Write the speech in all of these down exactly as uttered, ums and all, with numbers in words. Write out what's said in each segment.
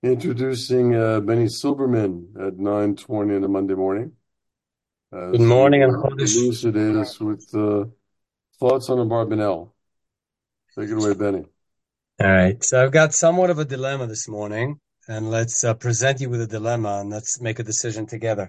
Introducing uh, Benny Silberman at nine twenty on a Monday morning Good as morning and you uh, Chodesh. elucidate us with uh, thoughts on a Barbanel. Take it away, Benny. All right. So I've got somewhat of a dilemma this morning, and let's uh, present you with a dilemma and let's make a decision together.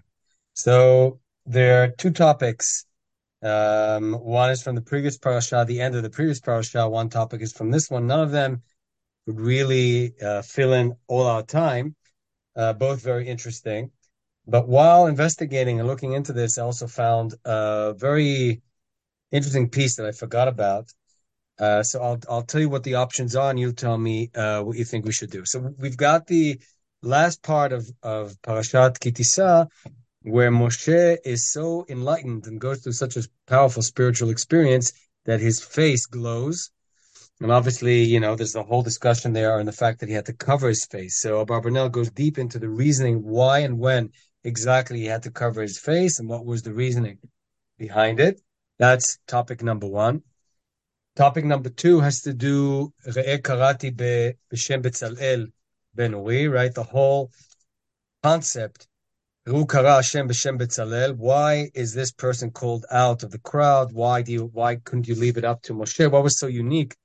So there are two topics. Um, one is from the previous parasha, the end of the previous parasha. One topic is from this one. None of them would really uh, fill in all our time. Uh, both very interesting. But while investigating and looking into this, I also found a very interesting piece that I forgot about. Uh, so I'll I'll tell you what the options are, and you tell me uh, what you think we should do. So we've got the last part of of Parashat Kitisa, where Moshe is so enlightened and goes through such a powerful spiritual experience that his face glows. And obviously, you know, there's a whole discussion there on the fact that he had to cover his face. So Abarbanel goes deep into the reasoning why and when exactly he had to cover his face and what was the reasoning behind it. That's topic number one. Topic number two has to do Re'eh Karati be, B'Shem Betzalel Ben Uri, right? The whole concept. Ru Kara Hashem B'Shem Betzalel. Why is this person called out of the crowd? Why do you? Why couldn't you leave it up to Moshe? What was so unique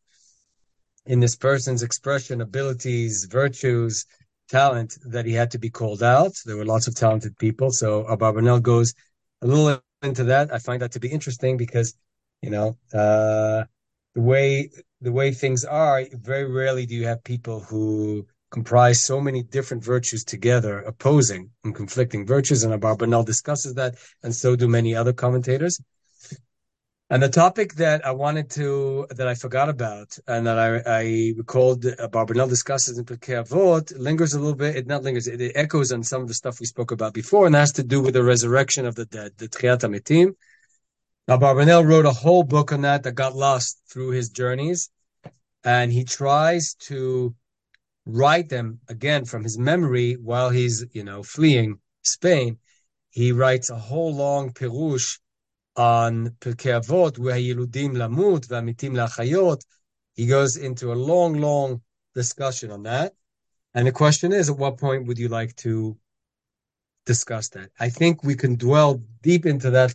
in this person's expression, abilities, virtues, talent that he had to be called out? There were lots of talented people. So Abarbanel goes a little into that. I find that to be interesting because, you know, uh, the way the way things are, very rarely do you have people who comprise so many different virtues together, opposing and conflicting virtues. And Abarbanel discusses that, and so do many other commentators. And the topic that I wanted to, that I forgot about, and that I, I recalled uh, Barbanel discusses in Pirkei Avot, lingers a little bit. It not lingers, it, it echoes on some of the stuff we spoke about before, and has to do with the resurrection of the dead, the Tchiat HaMetim. Now, Barbanel wrote a whole book on that that got lost through his journeys, and he tries to write them again from his memory while he's, you know, fleeing Spain. He writes a whole long pirush on Pirkei Avot, where Yeludim Lamut, V'amitim Lachayot. He goes into a long, long discussion on that. And the question is, at what point would you like to discuss that? I think we can dwell deep into that,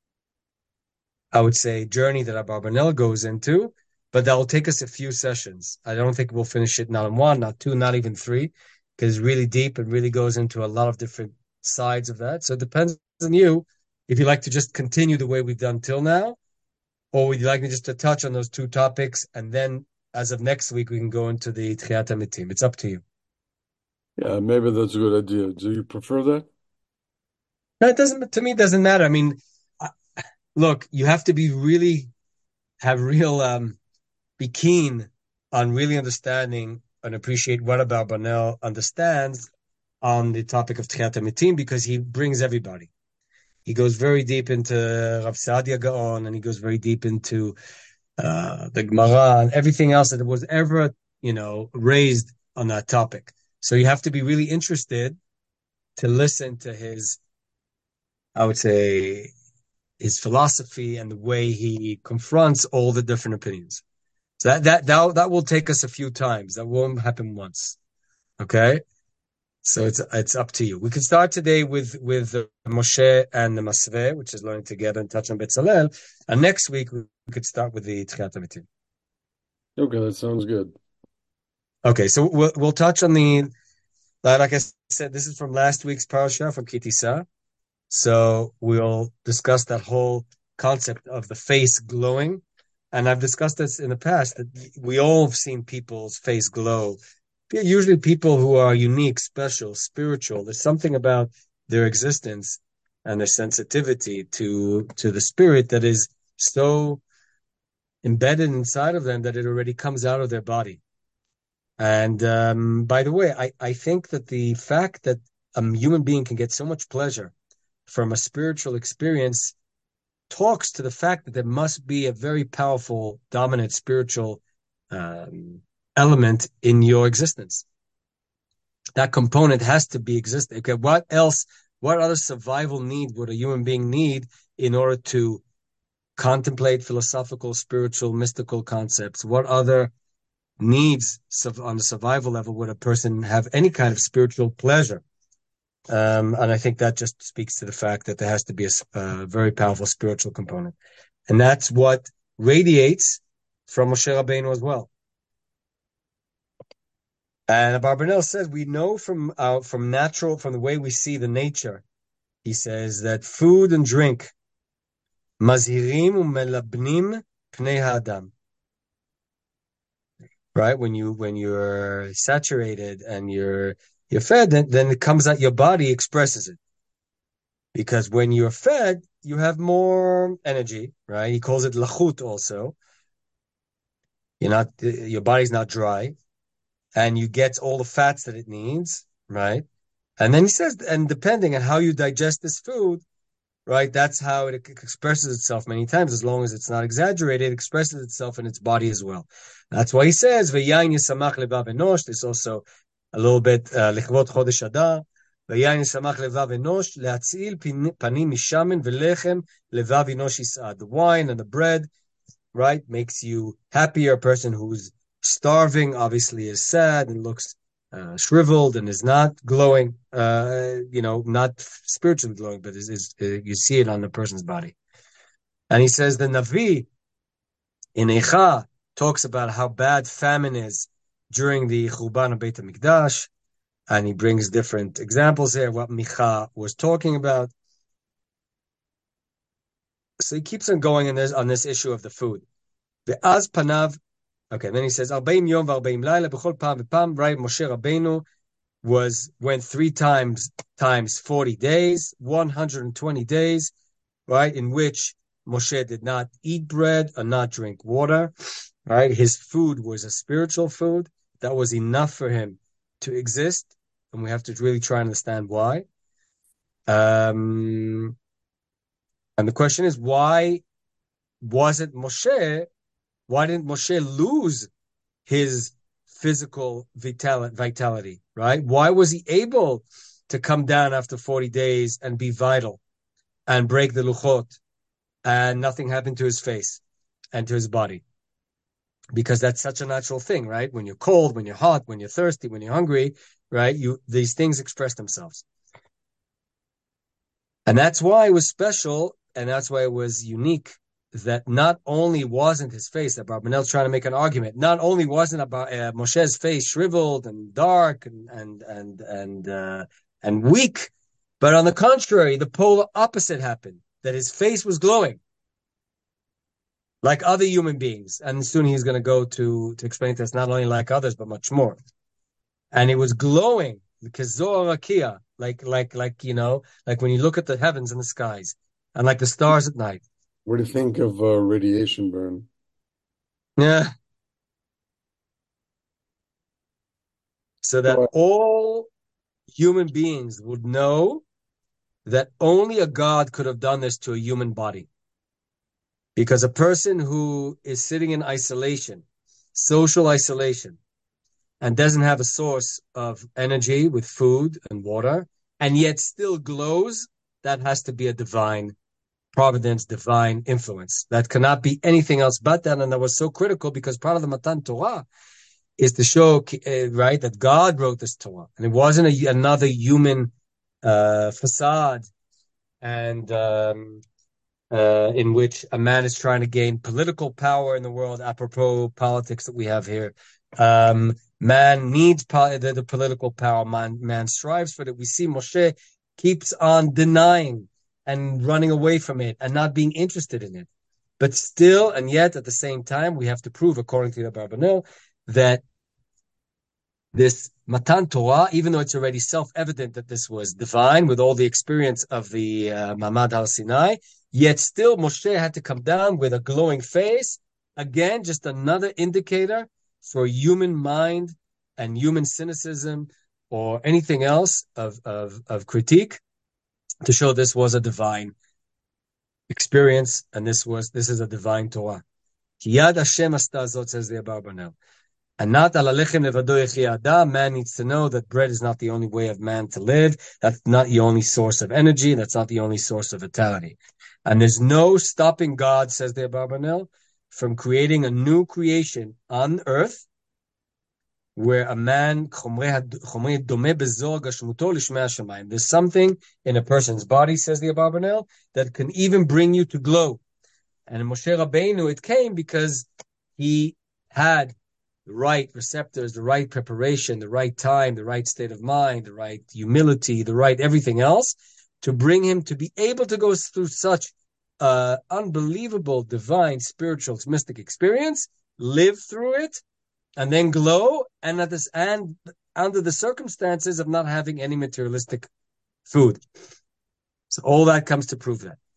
I would say, journey that Abarbanel goes into, but that will take us a few sessions. I don't think we'll finish it not in one, not two, not even three, because it's really deep and really goes into a lot of different sides of that. So it depends on you if you like to just continue the way we've done till now, or would you like me just to touch on those two topics, and then as of next week, we can go into the Tchiat HaMetim? It's up to you. Yeah, maybe that's a good idea. Do you prefer that? No, it doesn't, to me, it doesn't matter. I mean, look, you have to be really, have real, um, be keen on really understanding and appreciate what Abarbanel understands on the topic of Tchiat HaMetim, because he brings everybody. He goes very deep into Rav Saadia Gaon, and he goes very deep into uh, the Gemara and everything else that was ever, you know, raised on that topic. So you have to be really interested to listen to his, I would say, his philosophy and the way he confronts all the different opinions. So that that that, that will take us a few times. That won't happen once. Okay. So it's it's up to you. We can start today with with uh, Moshe and the Masveh, which is learning together and touch on Betzalel. And next week we could start with the Tchiat HaMetim. Okay, that sounds good. Okay, so we'll we'll touch on the, like I said, this is from last week's parasha from Kitisa. So we'll discuss that whole concept of the face glowing. And I've discussed this in the past that we all have seen people's face glow. Usually people who are unique, special, spiritual. There's something about their existence and their sensitivity to to the spirit that is so embedded inside of them that it already comes out of their body. And um, by the way, I, I think that the fact that a human being can get so much pleasure from a spiritual experience talks to the fact that there must be a very powerful, dominant spiritual um, element in your existence. That component has to be existing. Okay, what else? What other survival need would a human being need in order to contemplate philosophical, spiritual, mystical concepts? What other needs on the survival level would a person have any kind of spiritual pleasure. Um, and I think that just speaks to the fact that there has to be a, a very powerful spiritual component. And that's what radiates from Moshe Rabbeinu as well. And Abarbanel says, we know from uh, from natural, from the way we see the nature, he says that food and drink, mazhirim umelabnim pnei ha'adam. Right? When you, when you're saturated and you're, you're fed, then, then it comes out, your body expresses it. Because when you're fed, you have more energy, right? He calls it lachut also. You're not, your body's not dry, and you get all the fats that it needs, right? And then he says, and depending on how you digest this food, right, that's how it expresses itself many times. As long as it's not exaggerated, it expresses itself in its body as well. That's why he says, "V'yayin yisamach levav enosh." There's also a little bit lichvot chodesh Adar. "V'yayin yisamach levav enosh le'atzil panim mishamen v'lechem levav enosh yisad." The wine and the bread, right, makes you happier. A person who's starving obviously is sad and looks uh, shriveled and is not glowing, uh, you know, not spiritually glowing, but is, is uh, you see it on the person's body. And he says the Navi in Eicha talks about how bad famine is during the Churban of Beit HaMikdash, and he brings different examples there, what Micha was talking about. So he keeps on going on this, on this issue of the food. Ve'az panav. Okay, then he says, Arbaim yom v'arbaim laila b'chol pam v'pam, right? Moshe Rabbeinu was, went three times, times forty days, one hundred twenty days, right? In which Moshe did not eat bread or not drink water, right? His food was a spiritual food. That was enough for him to exist. And we have to really try and understand why. Um, and the question is, why wasn't Moshe, why didn't Moshe lose his physical vital- vitality, right? Why was he able to come down after forty days and be vital and break the luchot and nothing happened to his face and to his body? Because that's such a natural thing, right? When you're cold, when you're hot, when you're thirsty, when you're hungry, right? You, these things express themselves. And that's why it was special, and that's why it was unique, that not only wasn't his face, that Barbanel's trying to make an argument, not only wasn't about uh, Moshe's face shriveled and dark and and and and uh, and weak, but on the contrary, the polar opposite happened, that his face was glowing like other human beings. And soon he's going to go to to explain to us not only like others, but much more. And it was glowing, Kezorakia, like like like you know, like when you look at the heavens and the skies, and like the stars at night. What do you think of uh, radiation burn? Yeah. So that Well, all human beings would know that only a God could have done this to a human body. Because a person who is sitting in isolation, social isolation, and doesn't have a source of energy with food and water, and yet still glows, that has to be a divine providence, divine influence. That cannot be anything else but that. And that was so critical because part of the Matan Torah is to show, uh, right, that God wrote this Torah. And it wasn't a, another human uh, facade and um, uh, in which a man is trying to gain political power in the world, apropos politics that we have here. Um, man needs po- the, the political power. Man, man strives for it. We see Moshe keeps on denying and running away from it and not being interested in it. But still, and yet at the same time, we have to prove, according to the Barbanel, that this Matan Torah, even though it's already self-evident that this was divine with all the experience of the uh, Mamad al-Sinai, yet still Moshe had to come down with a glowing face. Again, just another indicator for human mind and human cynicism or anything else of, of, of critique to show this was a divine experience and this was this is a divine Torah. Yad Hashem asta zot, says the Abarbanel. And not alalechim levado yechli adam. Man needs to know that bread is not the only way of man to live. That's not the only source of energy. That's not the only source of vitality. And there's no stopping God, says the Abarbanel, from creating a new creation on earth where a man, there's something in a person's body, says the Abarbanel, that can even bring you to glow. And in Moshe Rabbeinu, it came because he had the right receptors, the right preparation, the right time, the right state of mind, the right humility, the right everything else to bring him to be able to go through such uh, unbelievable, divine, spiritual, mystic experience, live through it, and then glow, and at this and under the circumstances of not having any materialistic food. So all that comes to prove that.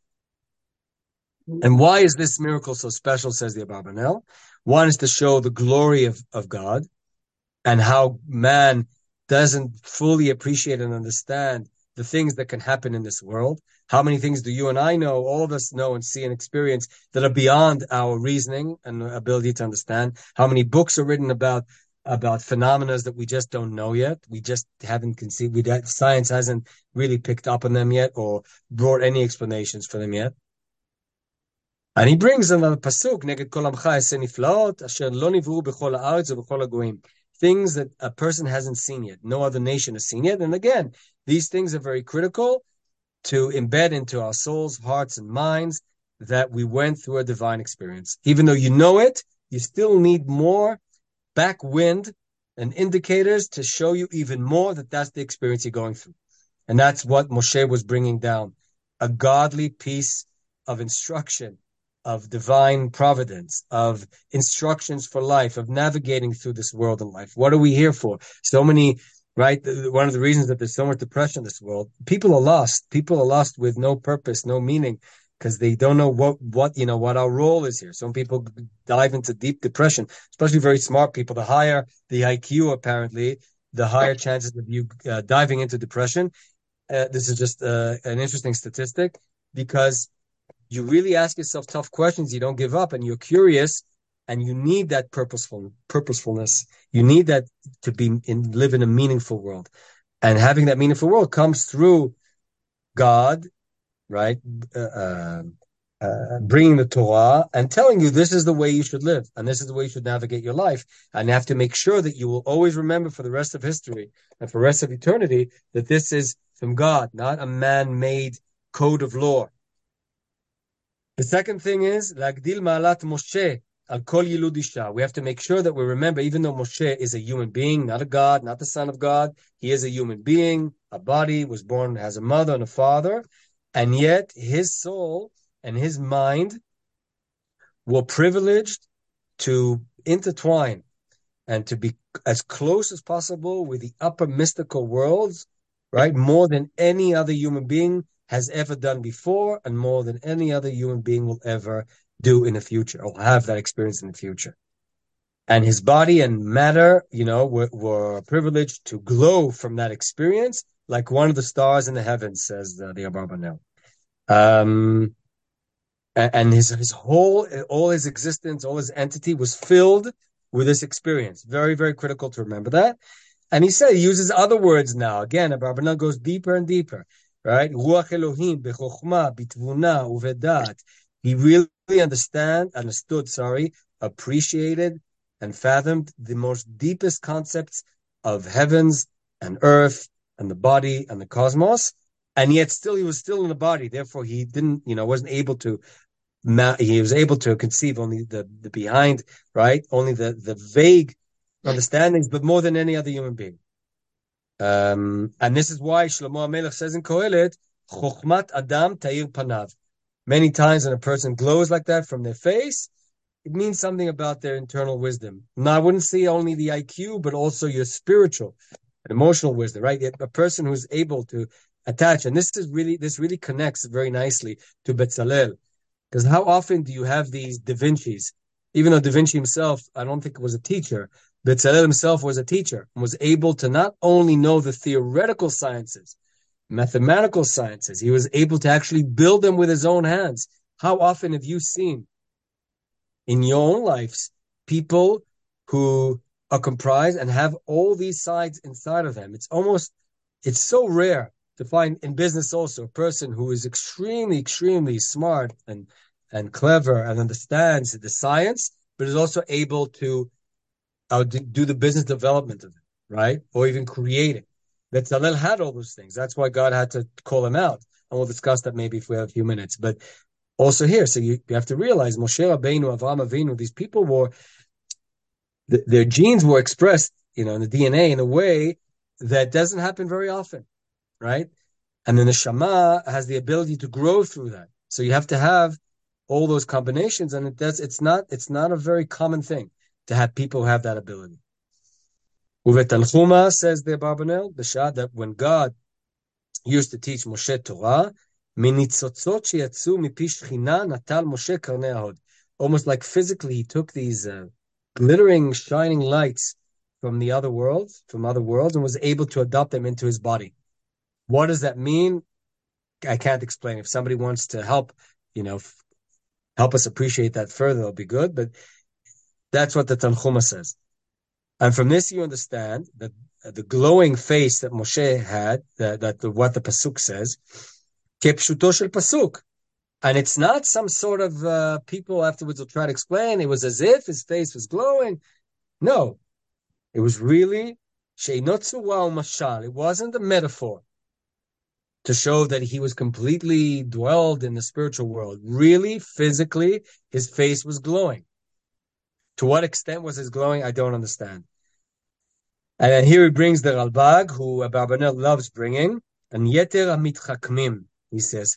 And why is this miracle so special, says the Abarbanel? One is to show the glory of, of God and how man doesn't fully appreciate and understand the things that can happen in this world. How many things do you and I know, all of us know and see and experience that are beyond our reasoning and ability to understand? How many books are written about about phenomena that we just don't know yet? We just haven't conceived. We, science hasn't really picked up on them yet or brought any explanations for them yet. And he brings another pasuk, Neged kol amcha eseh niflaot, asher lo nivru b'chol haaretz u'b'chol hagoyim. Things that a person hasn't seen yet, no other nation has seen yet. And again, these things are very critical to embed into our souls, hearts, and minds that we went through a divine experience. Even though you know it, you still need more backwind and indicators to show you even more that that's the experience you're going through. And that's what Moshe was bringing down, a godly piece of instruction, of divine providence, of instructions for life, of navigating through this world and life. What are we here for? So many, right? One of the reasons that there's so much depression in this world, people are lost. People are lost with no purpose, no meaning, because they don't know what, what, you know, what our role is here. Some people dive into deep depression, especially very smart people. The higher the I Q, apparently, the higher chances of you uh, diving into depression. Uh, this is just uh, an interesting statistic, because you really ask yourself tough questions, you don't give up, and you're curious, and you need that purposeful purposefulness. You need that to be in live in a meaningful world. And having that meaningful world comes through God, right? Uh, uh, bringing the Torah and telling you this is the way you should live, and this is the way you should navigate your life. And you have to make sure that you will always remember for the rest of history and for the rest of eternity that this is from God, not a man-made code of law. The second thing is, Lagdil Ma'alat Moshe al Kol Yilud Isha. We have to make sure that we remember, even though Moshe is a human being, not a God, not the son of God, he is a human being, a body, was born, has a mother and a father, and yet his soul and his mind were privileged to intertwine and to be as close as possible with the upper mystical worlds, right? More than any other human being has ever done before, and more than any other human being will ever do in the future, or have that experience in the future. And his body and matter, you know, were, were privileged to glow from that experience like one of the stars in the heavens, says the, the Abarbanel. Um, and, and his, his whole, all his existence, all his entity was filled with this experience. Very, very critical to remember that. And he said, he uses other words now. Again, Abarbanel goes deeper and deeper. Right? Ruach Elohim bechokma, bitvuna, uvedat. He really understand, understood, sorry, appreciated and fathomed the most deepest concepts of heavens and earth and the body and the cosmos. And yet still, he was still in the body. Therefore, he didn't, you know, wasn't able to, he was able to conceive only the, the behind, right? Only the, the vague understandings, but more than any other human being. Um, and this is why Shlomo HaMelech says in Kohelet, Chochmat Adam Ta'ir Panav. Many times when a person glows like that from their face, it means something about their internal wisdom. Now, I wouldn't say only the I Q, but also your spiritual and emotional wisdom, right? A person who's able to attach, and this is really, this really connects very nicely to Betzalel. Because how often do you have these Da Vinci's? Even though Da Vinci himself, I don't think was a teacher, Betzalel himself was a teacher and was able to not only know the theoretical sciences, mathematical sciences, he was able to actually build them with his own hands. How often have you seen in your own lives people who are comprised and have all these sides inside of them? It's almost, it's so rare to find in business also a person who is extremely, extremely smart and, and clever and understands the science, but is also able to I'll do, do the business development of it, right? Or even create it. Betzalel had all those things. That's why God had to call him out. And we'll discuss that maybe if we have a few minutes. But also here, so you, you have to realize Moshe Rabbeinu, Avraham Avinu, these people were, th- their genes were expressed, you know, in the D N A in a way that doesn't happen very often, right? And the neshama has the ability to grow through that. So you have to have all those combinations, and it does, it's not it's not a very common thing to have people who have that ability. Uvet Tanchuma, says the Abarbanel, the Shah, that when God used to teach Moshe Torah, minitzot sheyatzu mipi shechina natal Moshe karnei ahod. Almost like physically, he took these uh, glittering, shining lights from the other worlds, from other worlds, and was able to adopt them into his body. What does that mean? I can't explain. If somebody wants to help, you know, f- help us appreciate that further, it'll be good. But that's what the Tanchuma says. And from this, you understand that the glowing face that Moshe had, that, that the, what the pasuk says, kepshuto shel pasuk, and it's not some sort of uh, people afterwards will try to explain. It was as if his face was glowing. No, it was really sheinotzu wa mashal. It wasn't a metaphor to show that he was completely dwelled in the spiritual world. Really, physically, his face was glowing. To what extent was his glowing? I don't understand. And then here he brings the Ralbag, who Abarbanel loves bringing, and Yeter HaMitchakmim, he says.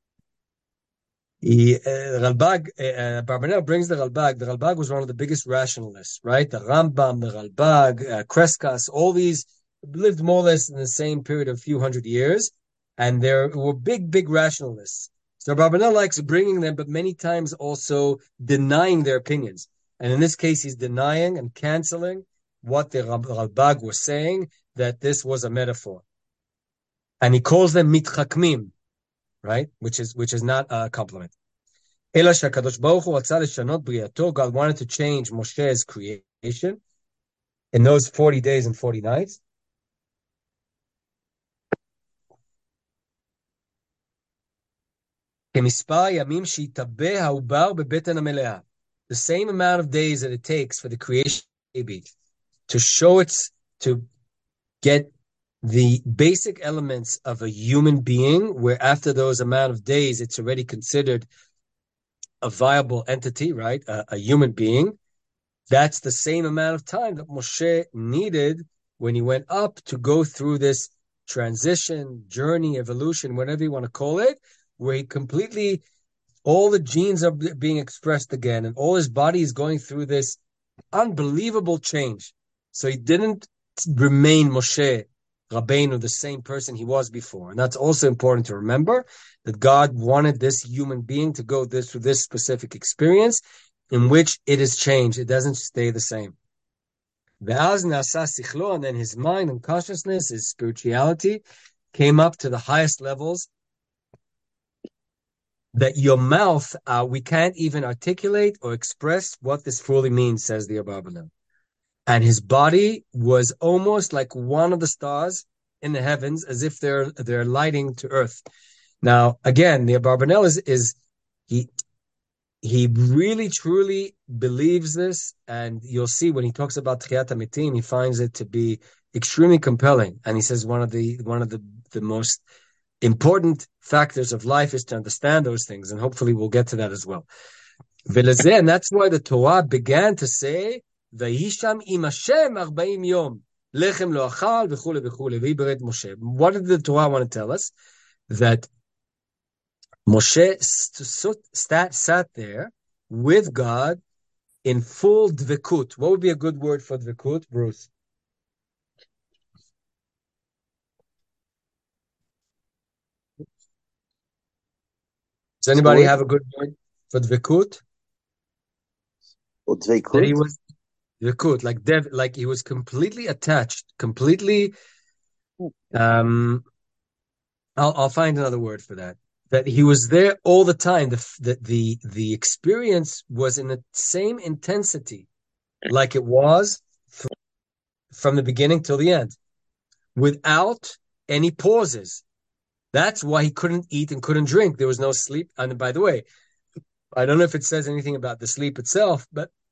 He, uh, Ralbag, uh, Abarbanel brings the Ralbag. The Ralbag was one of the biggest rationalists, right? The Rambam, the Ralbag, uh, Kreskas, all these lived more or less in the same period of a few hundred years, and they were big, big rationalists. So Abarbanel likes bringing them, but many times also denying their opinions. And in this case, he's denying and canceling what the Ralbag was saying, that this was a metaphor. And he calls them mitchakmim, right? Which is which is not a compliment. Ela shakadosh baruch hu ratzah leshanot briyato. God wanted to change Moshe's creation in those forty days and forty nights. Kemispar yamim sheyitabeh ha'ubar bebeten ha'meleah. The same amount of days that it takes for the creation baby to show its, to get the basic elements of a human being, where after those amount of days, it's already considered a viable entity, right? A, a human being. That's the same amount of time that Moshe needed when he went up to go through this transition, journey, evolution, whatever you want to call it, where he completely, all the genes are being expressed again, and all his body is going through this unbelievable change. So he didn't remain Moshe Rabbeinu, the same person he was before. And that's also important to remember, that God wanted this human being to go this through this specific experience in which it is changed. It doesn't stay the same. And then his mind and consciousness, his spirituality, came up to the highest levels that your mouth, uh, we can't even articulate or express what this fully means, says the Abarbanel. And his body was almost like one of the stars in the heavens, as if they're they're lighting to earth. Now, again, the Abarbanel is, is he he really truly believes this, and you'll see when he talks about Tchiyat HaMetim, he finds it to be extremely compelling. And he says one of the one of the, the most important factors of life is to understand those things, and hopefully we'll get to that as well. And that's why the Torah began to say, "Vayisham im Hashem arba'im yom, lechem lo achal v'chule v'chule v'iberet Moshe." What did the Torah want to tell us? That Moshe st- sat there with God in full dvekut. What would be a good word for dvekut, Bruce? Does anybody have a good word for dvekut? Dvekut? That he was dvekut, like dev, like he was completely attached, completely. Um, I'll I'll find another word for that. That he was there all the time. The the the, the experience was in the same intensity, like it was th- from the beginning till the end, without any pauses. That's why he couldn't eat and couldn't drink. There was no sleep. And by the way, I don't know if it says anything about the sleep itself, but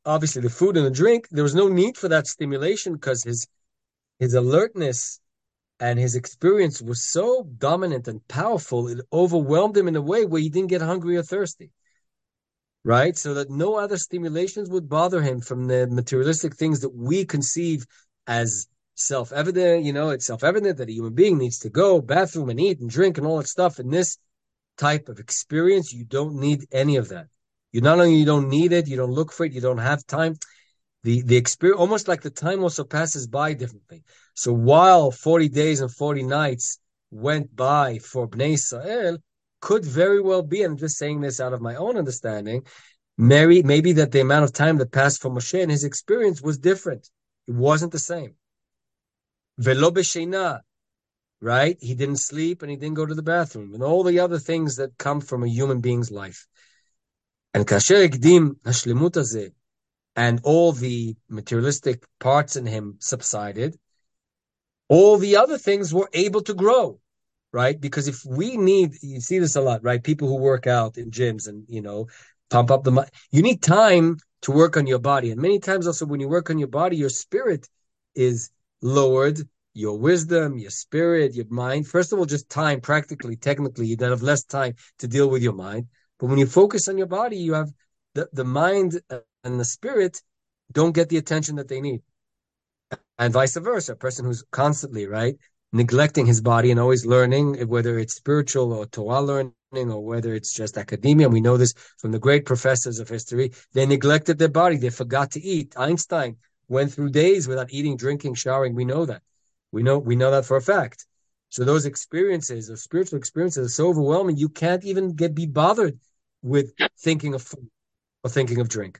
obviously the food and the drink, there was no need for that stimulation because his his alertness and his experience was so dominant and powerful, it overwhelmed him in a way where he didn't get hungry or thirsty. Right? So that no other stimulations would bother him from the materialistic things that we conceive as self-evident. You know, it's self-evident that a human being needs to go bathroom and eat and drink and all that stuff. In this type of experience, you don't need any of that. You not only you don't need it, you don't look for it, you don't have time. The the experience, almost like the time also passes by differently. So while forty days and forty nights went by for Bnei Israel, could very well be, and I'm just saying this out of my own understanding, maybe, maybe that the amount of time that passed for Moshe and his experience was different. It wasn't the same. Velo b'sheina, right? He didn't sleep and he didn't go to the bathroom and all the other things that come from a human being's life. And kasher ekdim hashlemut hazeh, and all the materialistic parts in him subsided, all the other things were able to grow, right? Because if we need, you see this a lot, right? People who work out in gyms and, you know, pump up the, you need time to work on your body. And many times also when you work on your body, your spirit is lowered, your wisdom, your spirit, your mind. First of all, just time, practically, technically, you have less time to deal with your mind. But when you focus on your body, you have the, the mind and the spirit don't get the attention that they need. And vice versa, a person who's constantly, right, neglecting his body and always learning, whether it's spiritual or Torah learning or whether it's just academia. And we know this from the great professors of history. They neglected their body. They forgot to eat. Einstein went through days without eating, drinking, showering. We know that. We know, we know that for a fact. So those experiences, those spiritual experiences are so overwhelming, you can't even get be bothered with thinking of food or thinking of drink.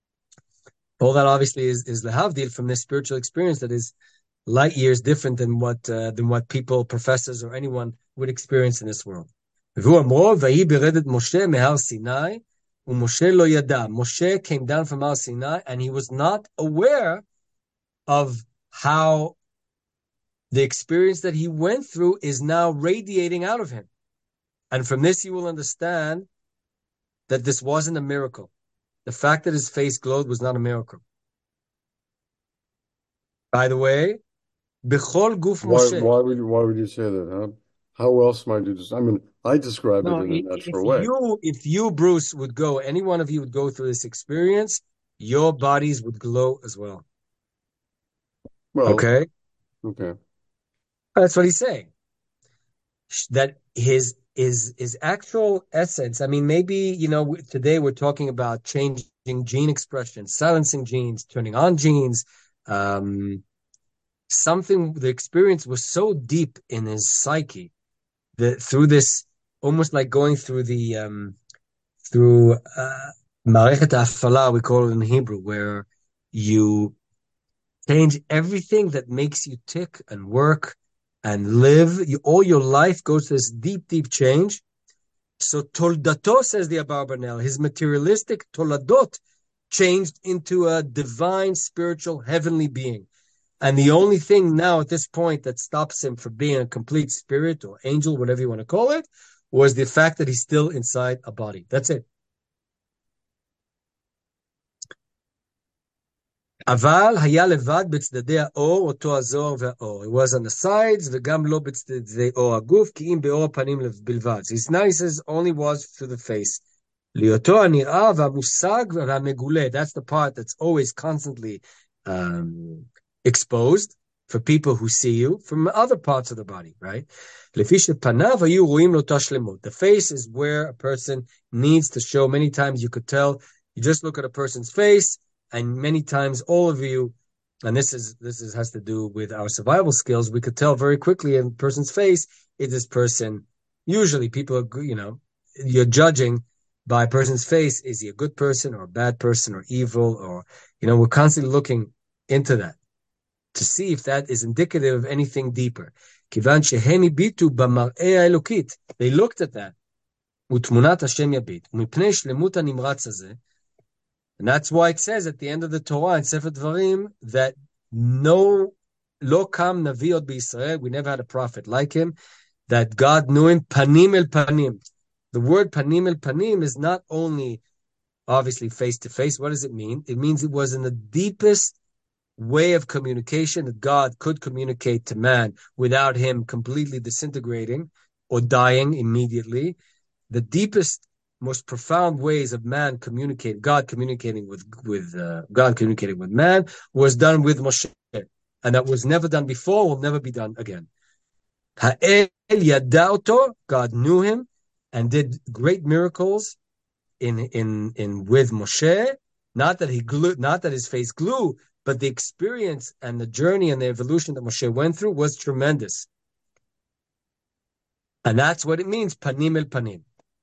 All that obviously is, is the havdil from this spiritual experience that is light years different than what uh, than what people, professors, or anyone would experience in this world. Moshe came down from Har Sinai and he was not aware of how the experience that he went through is now radiating out of him. And from this you will understand that this wasn't a miracle. The fact that his face glowed was not a miracle. By the way, Bechol Guf Why, Moshe. why would you, why would you say that? Huh? How else might you just, I mean, I describe No, it in a if natural way. you, if you, Bruce, would go, any one of you would go through this experience, your bodies would glow as well. Well, okay? Okay. That's what he's saying. That his his his actual essence. I mean, maybe, you know, today we're talking about changing gene expression, silencing genes, turning on genes. Um, something, the experience was so deep in his psyche that through this, almost like going through the um, through uh, Marechet Hafala, we call it in Hebrew, where you change everything that makes you tick and work and live. You, all your life goes to this deep, deep change. So Toldato, says the Abarbanel, his materialistic Toladot changed into a divine, spiritual, heavenly being. And the only thing now at this point that stops him from being a complete spirit or angel, whatever you want to call it, was the fact that he's still inside a body. That's it. אבל היה לבד בצדדי האור, אותו הזוהר והאור. It was on the sides, וגם לא בצדדי אור הגוף, כי אם באור הפנים בלבד. So his nices only was through the face. להיותו הנראה והמושג והמגולה. That's the part that's always constantly um, exposed for people who see you from other parts of the body, right? לפי שפניו היו רואים לו תשלמות. The face is where a person needs to show. Many times you could tell, you just look at a person's face, and many times all of you, and this is this is has to do with our survival skills, we could tell very quickly in a person's face, is this person, usually people are, you know, you're judging by a person's face, is he a good person or a bad person or evil, or, you know, we're constantly looking into that to see if that is indicative of anything deeper. כיוון שהם הביטו במראה האלוקית, they looked at that, ותמונת השם יביט, ומפני שלמות הנמרץ הזה, and that's why it says at the end of the Torah in Sefer Dvarim that no, lo kam naviot b'Yisrael, we never had a prophet like him, that God knew him panim el panim. The word panim el panim is not only obviously face to face. What does it mean? It means it was in the deepest way of communication that God could communicate to man without him completely disintegrating or dying immediately. The deepest, most profound ways of man communicating, God communicating with with uh, God communicating with man, was done with Moshe, and that was never done before, will never be done again. Ha'el yadauto, God knew him and did great miracles in in in with Moshe. Not that he glue, not that his face glue, but the experience and the journey and the evolution that Moshe went through was tremendous. And that's what it means, panim el panim.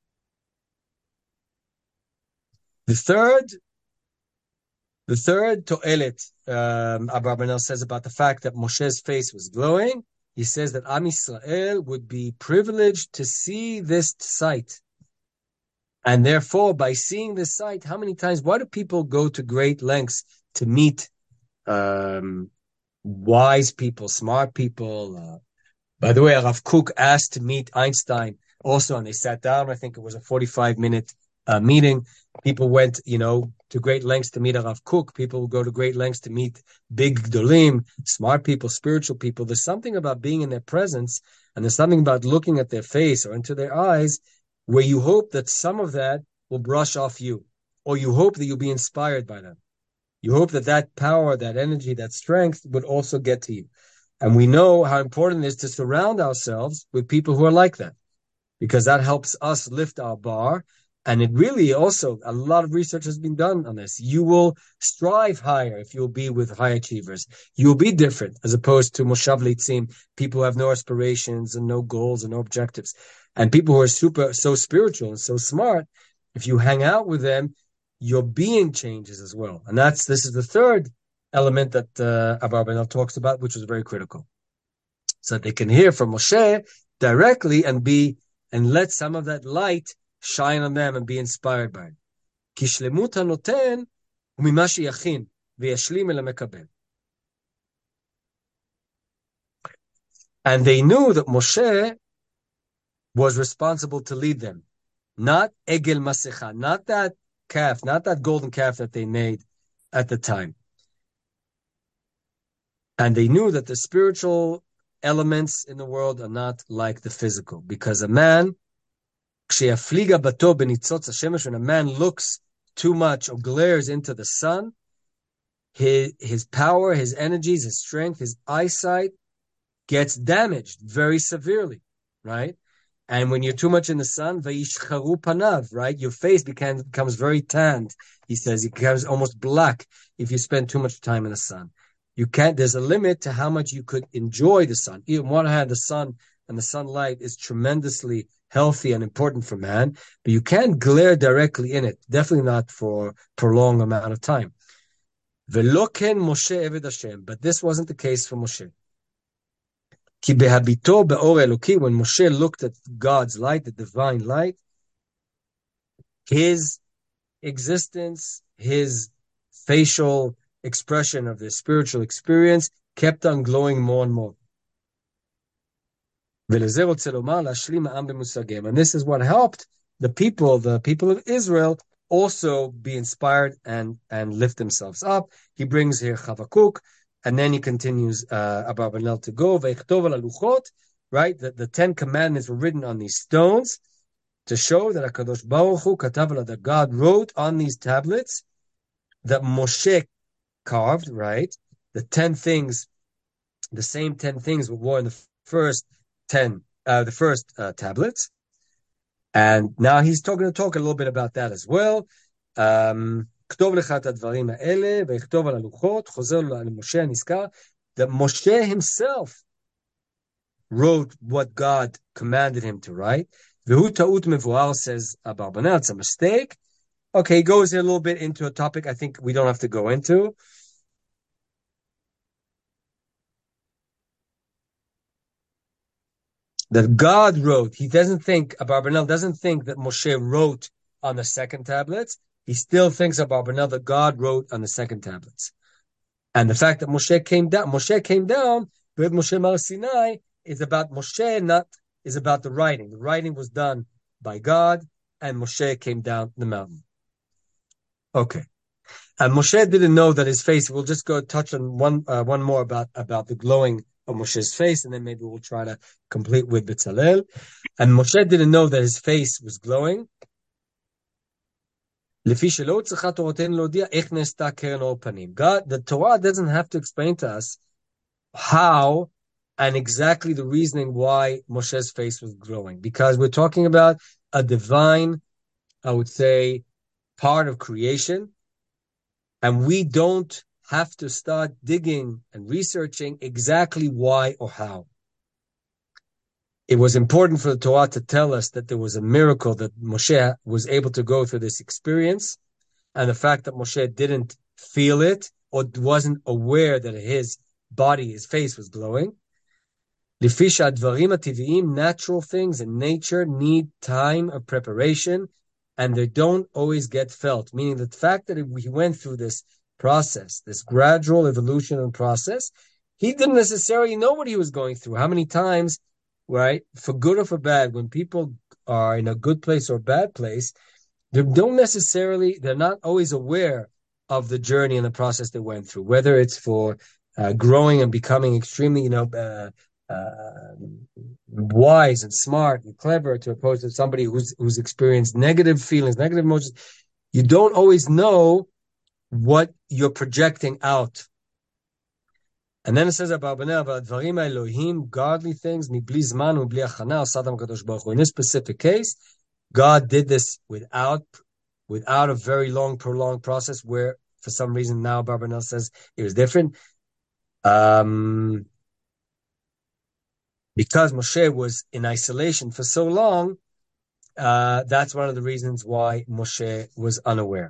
The third, the third to'elet, um, Abarbanel says about the fact that Moshe's face was glowing. He says that Am Yisrael would be privileged to see this sight. And therefore, by seeing this sight, how many times, why do people go to great lengths to meet um, wise people, smart people? Uh, by the way, Rav Kook asked to meet Einstein also, and they sat down. I think it was a forty-five minute uh, meeting. People went, you know, to great lengths to meet Rav Kook. People will go to great lengths to meet big Gdolim, smart people, spiritual people. There's something about being in their presence, and there's something about looking at their face or into their eyes where you hope that some of that will brush off you, or you hope that you'll be inspired by them. You hope that that power, that energy, that strength would also get to you. And we know how important it is to surround ourselves with people who are like that, because that helps us lift our bar. And it really also, a lot of research has been done on this. You will strive higher if you'll be with high achievers. You'll be different as opposed to Moshav Litzim, people who have no aspirations and no goals and no objectives. And people who are super, so spiritual and so smart, if you hang out with them, your being changes as well. And that's, this is the third element that uh, Abarbanel talks about, which was very critical. So that they can hear from Moshe directly and be, and let some of that light shine on them and be inspired by it. Kishlemut hanoten umimashi yachin v'yashlim el hamekabel. And they knew that Moshe was responsible to lead them. Not Egel Masecha, not that calf, not that golden calf that they made at the time. And they knew that the spiritual elements in the world are not like the physical, because a man, when a man looks too much or glares into the sun, his, his power, his energies, his strength, his eyesight gets damaged very severely, right? And when you're too much in the sun, vayishcharu panav, right? Your face becomes, becomes very tanned. He says it becomes almost black if you spend too much time in the sun. You can't, there's a limit to how much you could enjoy the sun. On one hand, the sun and the sunlight is tremendously healthy and important for man, but you can't glare directly in it. Definitely not for a prolonged amount of time. Velo ken Moshe Eved Hashem, but this wasn't the case for Moshe. Ki behabito be'or Eloki, when Moshe looked at God's light, the divine light, his existence, his facial expression of the spiritual experience kept on glowing more and more. And this is what helped the people, the people of Israel, also be inspired and, and lift themselves up. He brings here Chavakuk, and then he continues uh, Abarbanel to go, right? That the Ten Commandments were written on these stones to show that HaKadosh Baruch Hu, Katavala, that God wrote on these tablets that Moshe carved, right? The ten things, the same ten things were in the first ten, uh, the first uh, tablets. And now he's talking to talk a little bit about that as well. Um, that Moshe himself wrote what God commanded him to write. Says Abarbanel, it's a mistake. Okay, he goes here a little bit into a topic I think we don't have to go into. That God wrote, he doesn't think, Abarbanel doesn't think that Moshe wrote on the second tablets. He still thinks Abarbanel that God wrote on the second tablets. And the fact that Moshe came down, Moshe came down with Moshe Mar Sinai is about Moshe, not is about the writing. The writing was done by God, and Moshe came down the mountain. Okay. And Moshe didn't know that his face, we'll just go touch on one uh, one more about, about the glowing of Moshe's face, and then maybe we'll try to complete with Bezalel. And Moshe didn't know that his face was glowing. God, the Torah doesn't have to explain to us how and exactly the reasoning why Moshe's face was glowing, because we're talking about a divine, I would say, part of creation, and we don't have to start digging and researching exactly why or how. It was important for the Torah to tell us that there was a miracle that Moshe was able to go through this experience, and the fact that Moshe didn't feel it or wasn't aware that his body, his face was glowing. Lifisha advarim ativiyim, natural things in nature need time of preparation, and they don't always get felt. Meaning the fact that he went through this process, this gradual evolution and process, he didn't necessarily know what he was going through. How many times, right, for good or for bad, when people are in a good place or bad place, they don't necessarily, they're not always aware of the journey and the process they went through, whether it's for uh, growing and becoming extremely, you know, uh, uh, wise and smart and clever, to opposed to somebody who's who's experienced negative feelings, negative emotions. You don't always know what you're projecting out. And then it says about Dvarim Elohim, godly things, mibli zman ubli achana asadam kadosh baruch hu. In this specific case, God did this without without a very long, prolonged process, where for some reason now Barbanel says it was different. Um, because Moshe was in isolation for so long, uh, that's one of the reasons why Moshe was unaware.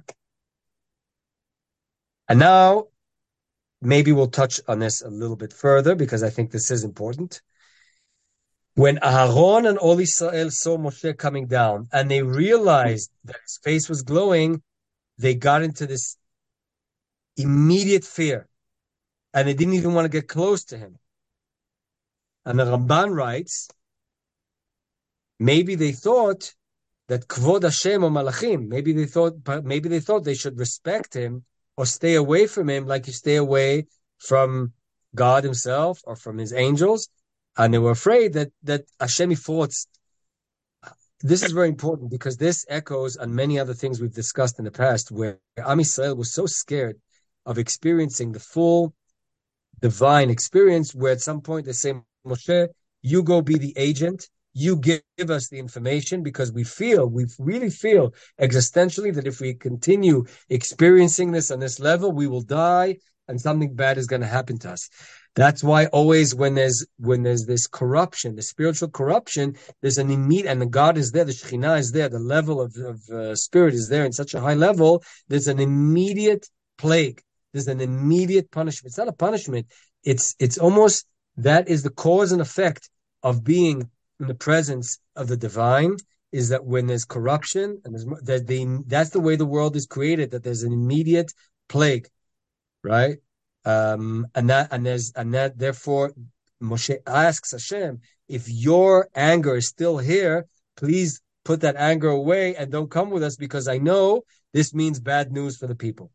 And now, maybe we'll touch on this a little bit further, because I think this is important. When Aharon and all Israel saw Moshe coming down, and they realized that his face was glowing, they got into this immediate fear, and they didn't even want to get close to him. And the Ramban writes, maybe they thought that Kvod Hashem or Malachim, maybe they thought, maybe they thought they should respect him or stay away from him, like you stay away from God himself or from his angels. And they were afraid that that Hashem thought. This is very important, because this echoes on many other things we've discussed in the past, where Am Yisrael was so scared of experiencing the full divine experience, where at some point they say, Moshe, you go be the agent, you give, give us the information, because we feel, we really feel existentially that if we continue experiencing this on this level, we will die and something bad is going to happen to us. That's why always when there's when there's this corruption, the spiritual corruption, there's an immediate, and the God is there, the Shekhinah is there, the level of, of uh, spirit is there in such a high level, there's an immediate plague. There's an immediate punishment. It's not a punishment. It's it's almost, that is the cause and effect of being in the presence of the divine, is that when there's corruption, and there's that the that's the way the world is created, that there's an immediate plague, right? Um, and that and there's and that therefore Moshe asks Hashem, if your anger is still here, please put that anger away and don't come with us, because I know this means bad news for the people.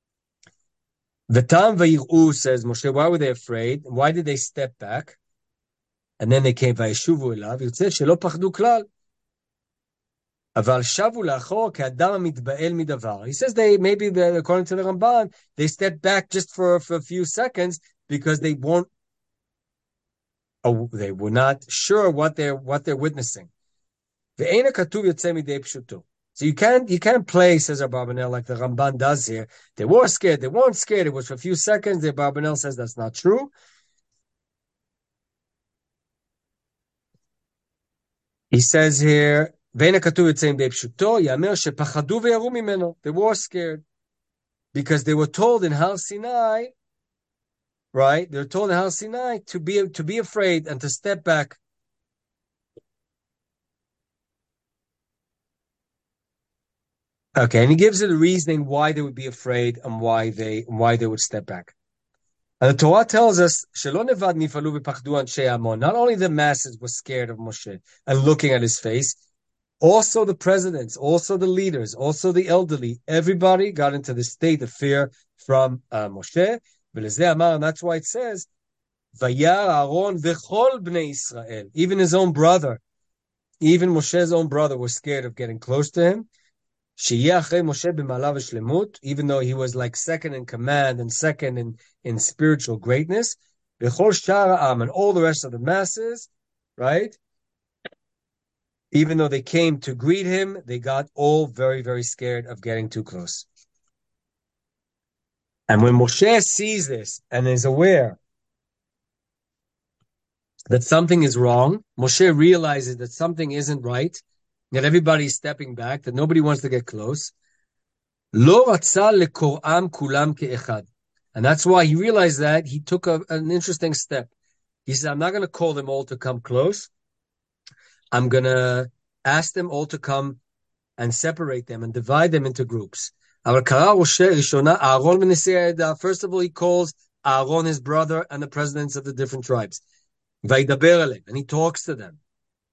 V'tam v'yir'u, says Moshe, why were they afraid? Why did they step back? And then they came, v'yeshuvu elav, yotze shelo pachdu klal. Aval shavu la'achor ke'adam mitba'el midavar. He says they, maybe they, according to the Ramban, they stepped back just for, for a few seconds, because they weren't, oh, they were not sure what they're, what they're witnessing. Ve'ena katuv yotze midei pshuto. So you can't you can't play, says Abarbanel, like the Ramban does here. They were scared. They weren't scared. It was for a few seconds. The Abarbanel says that's not true. He says here, they were scared because they were told in Har Sinai, right? They were told in Har Sinai to be to be afraid and to step back. Okay, and he gives it a reasoning why they would be afraid and why they why they would step back. And the Torah tells us, not only the masses were scared of Moshe and looking at his face, Also the presidents, also the leaders, also the elderly, everybody got into the state of fear from uh, Moshe. And that's why it says, Vayar Aaron v'chol bnei Israel. Even his own brother, even Moshe's own brother was scared of getting close to him. Even though he was like second in command and second in, in spiritual greatness. And all the rest of the masses, right? Even though they came to greet him, they got all very, very scared of getting too close. And when Moshe sees this and is aware that something is wrong, Moshe realizes that something isn't right, that everybody's stepping back, that nobody wants to get close. Lo ratzah lekor'am kulam ke'echad. And that's why he realized that he took a, an interesting step. He said, I'm not going to call them all to come close. I'm going to ask them all to come and separate them and divide them into groups. First of all, he calls Aaron his brother and the presidents of the different tribes. And he talks to them.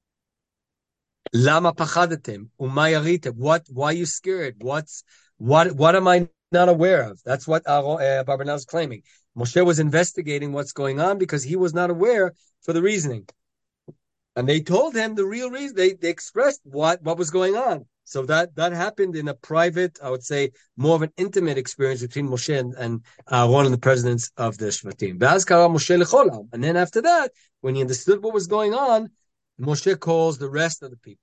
Lama pachadatem u'ma yaritem. What? Why are you scared? What's what? What am I not aware of? That's what Aaron, uh, Barbanel is claiming. Moshe was investigating what's going on because he was not aware for the reasoning. And they told him the real reason. They, they expressed what, what was going on. So that, that happened in a private, I would say, more of an intimate experience between Moshe and, and Aaron and the presidents of the Shvatim. And then after that, when he understood what was going on, Moshe calls the rest of the people.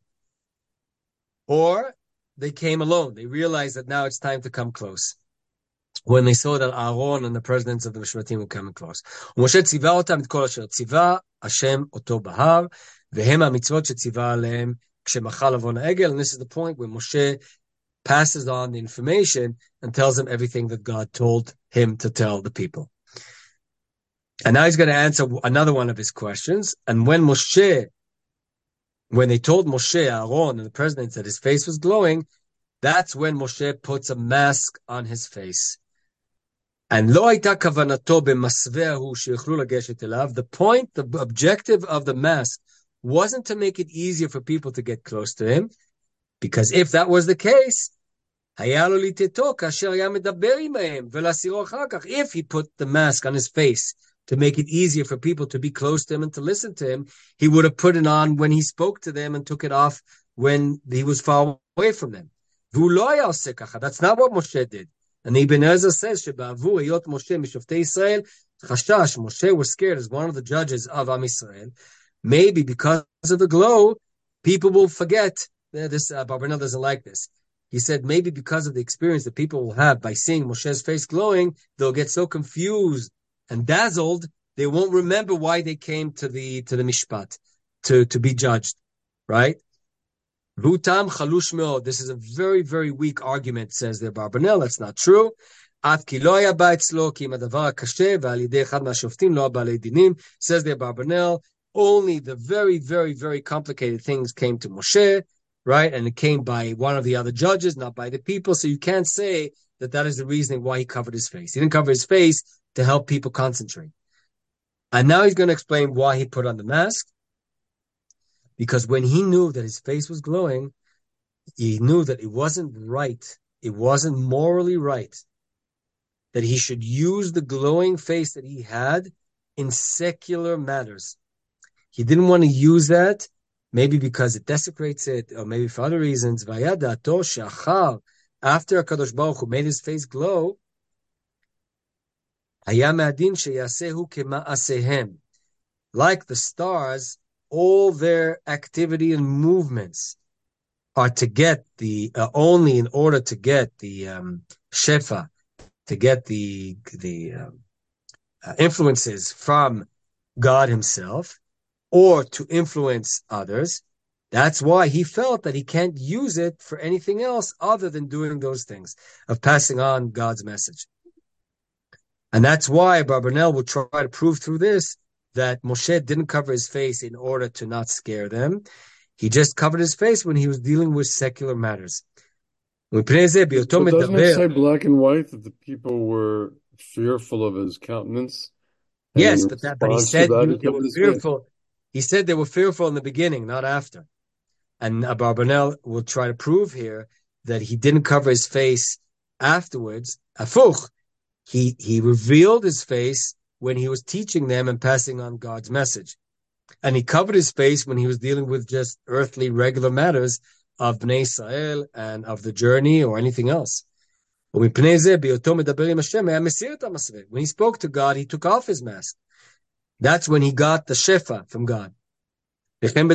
Or they came alone. They realized that now it's time to come close. When they saw that Aaron and the presidents of the Shvatim were coming close. Moshe tziva otam et kol asher tziva Hashem oto bahar. And this is the point where Moshe passes on the information and tells them everything that God told him to tell the people. And now he's going to answer another one of his questions. And when Moshe, when they told Moshe, Aaron, and the presidents that his face was glowing, that's when Moshe puts a mask on his face. And lo hayta kavanato b'masvehu sheyuchlu lageshet elav. The point, the objective of the mask wasn't to make it easier for people to get close to him, because if that was the case, if he put the mask on his face to make it easier for people to be close to him and to listen to him, he would have put it on when he spoke to them and took it off when he was far away from them. That's not what Moshe did. And Ibn Ezra says, Moshe was scared as one of the judges of Am Yisrael. Maybe because of the glow, people will forget. This uh, Barbanel doesn't like this. He said maybe because of the experience that people will have by seeing Moshe's face glowing, they'll get so confused and dazzled they won't remember why they came to the to the mishpat to to be judged, right? Rutam chalush meod. This is a very very weak argument, says the Barbanel. That's not true. At ki lo haya ba etzlo ki im hadavar kashe ve'al yidei echad ma'ashoftim lo ba'alei dinim, says the Barbanel. Only the very, very, very complicated things came to Moshe, right? And it came by one of the other judges, not by the people. So you can't say that that is the reasoning why he covered his face. He didn't cover his face to help people concentrate. And now he's going to explain why he put on the mask. Because when he knew that his face was glowing, he knew that it wasn't right. It wasn't morally right that he should use the glowing face that he had in secular matters. He didn't want to use that, maybe because it desecrates it, or maybe for other reasons. After HaKadosh Baruch Hu made his face glow, like the stars, all their activity and movements are to get the, uh, only in order to get the um, shefa, to get the, the um, uh, influences from God himself, or to influence others. That's why he felt that he can't use it for anything else other than doing those things, of passing on God's message. And that's why Barbanel will try to prove through this that Moshe didn't cover his face in order to not scare them. He just covered his face when he was dealing with secular matters. But doesn't it say black and white that the people were fearful of his countenance? Yes, but that, but he said that, they were fearful. He said they were fearful in the beginning, not after. And Abarbanel will try to prove here that he didn't cover his face afterwards. Afuch, he, he revealed his face when he was teaching them and passing on God's message. And he covered his face when he was dealing with just earthly, regular matters of Bnei Israel and of the journey or anything else. When he spoke to God, he took off his mask. That's when he got the shefa from God. When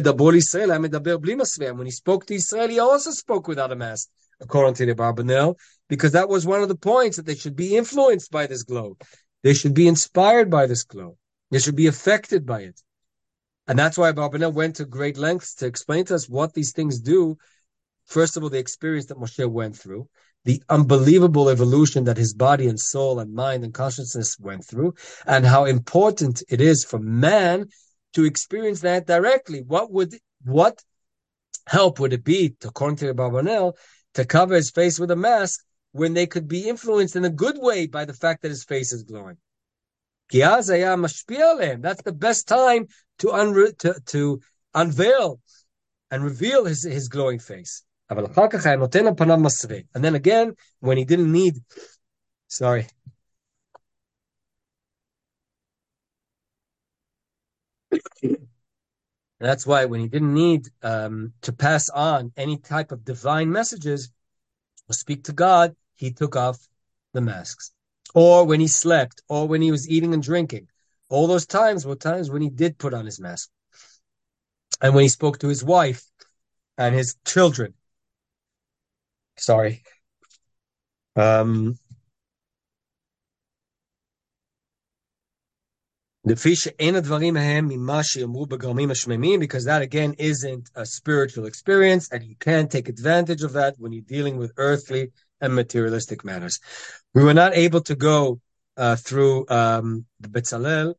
he spoke to Israel, he also spoke without a mask, according to the Abarbanel, because that was one of the points, that they should be influenced by this glow. They should be inspired by this glow. They should be affected by it. And that's why Abarbanel went to great lengths to explain to us what these things do. First of all, the experience that Moshe went through, the unbelievable evolution that his body and soul and mind and consciousness went through, and how important it is for man to experience that directly. What would, what help would it be, according to Abarbanel, to cover his face with a mask when they could be influenced in a good way by the fact that his face is glowing? That's the best time to, unre- to, to unveil and reveal his, his glowing face. And then again, when he didn't need, sorry. That's why when he didn't need um, to pass on any type of divine messages or speak to God, he took off the masks. Or when he slept, or when he was eating and drinking. All those times were times when he did put on his mask. And when he spoke to his wife and his children. Sorry. Um, because that again isn't a spiritual experience, and you can't take advantage of that when you're dealing with earthly and materialistic matters. We were not able to go uh, through um, the Betzalel.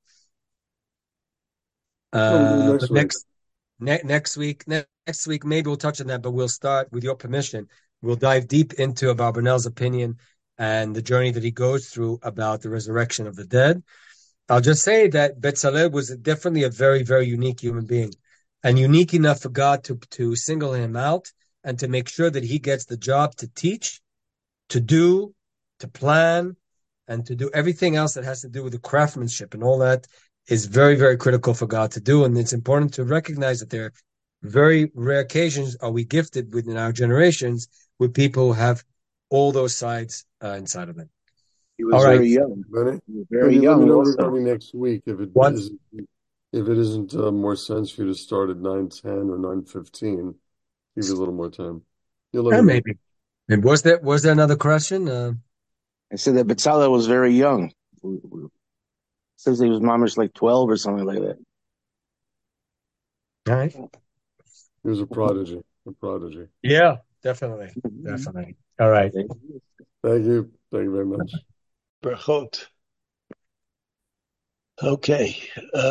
Uh, next, but next, ne- next week, ne- next week, maybe we'll touch on that, but we'll start, with your permission, we'll dive deep into Abarbanel's opinion and the journey that he goes through about the resurrection of the dead. I'll just say that Betzalel was definitely a very, very unique human being, and unique enough for God to, to single him out and to make sure that he gets the job to teach, to do, to plan, and to do everything else that has to do with the craftsmanship, and all that is very, very critical for God to do. And it's important to recognize that there are very rare occasions are we gifted within our generations with people who have all those sides uh, inside of them. He was all very right. young. Benny, he was very young. Let me know also. next week if it what? isn't, if it isn't uh, more sense for you to start at nine ten or nine fifteen. Give you a little more time. You'll yeah, maybe. And was there was there another question? Uh, I said that Betzalel was very young. It says he was mamish like twelve or something like that. All right. He was a prodigy. A prodigy. Yeah, definitely. Definitely. All right. Thank you. Thank you very much. Brachot. Okay. Uh,